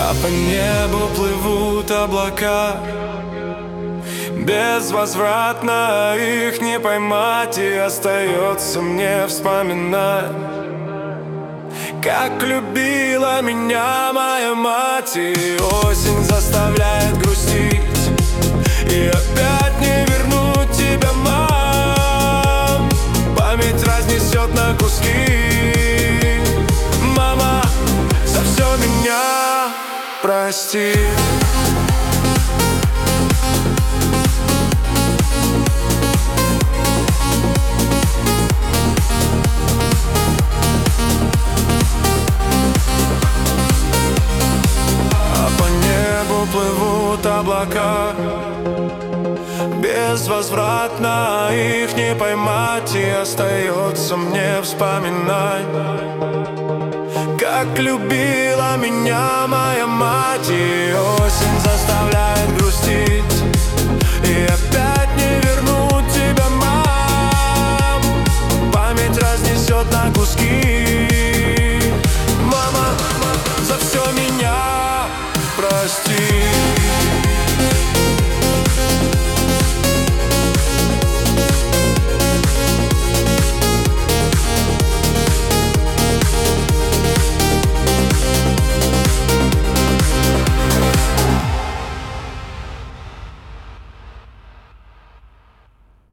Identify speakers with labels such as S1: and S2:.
S1: А по небу плывут облака, безвозвратно их не поймать. И остается мне вспоминать, как любила меня моя мать. И осень заставляет грустить, и опять не вернуть тебя, мам. Память разнесет на куски. Мама, за все меня прости. Плывут облака, безвозвратно их не поймать. И остается мне вспоминать, как любила меня моя мать. И осень заставляет грустить, и опять не вернуть тебя, мам. Память разнесет на куски.